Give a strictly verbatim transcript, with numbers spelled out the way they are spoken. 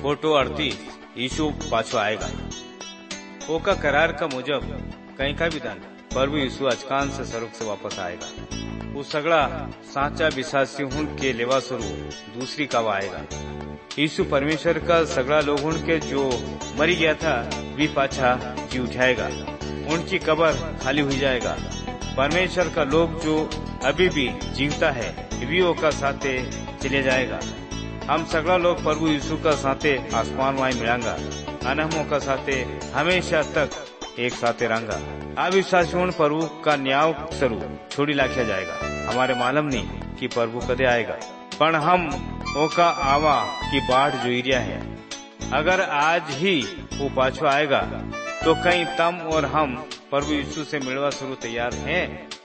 Photo अड़तीस यीशु पाछो आएगा। ओका करार का मुजब कहीं का भी दान प्रभु यीशु अचकान से स्वर्ग से वापस आएगा। वो सगड़ा साचा विश्वासी हुन के लेवा स्वरूप दूसरी कावा आएगा। यीशु परमेश्वर का सगड़ा लोगों के जो मरी गया था भी पाछा जी उठाएगा। उनकी कब्र खाली हो जाएगा। परमेश्वर का लोग जो अभी भी जीवता है भी ओका साथे चले जाएगा। हम सगड़ा लोग प्रभु यीशु का साथे आसमान में मिलांगा। अनहमों का साथे हमेशा तक एक साथे रहूंगा। अविश्वासियों प्रभु का न्याय स्वरूप छोड़ी लाखिया जाएगा। हमारे मालूम नहीं कि प्रभु कदे आएगा, पर हम ओका आवा की बाट जोइरिया है। अगर आज ही वो पाछो आएगा तो कहीं तम और हम प्रभु यीशु से मिलवा शुरू तैयार हैं।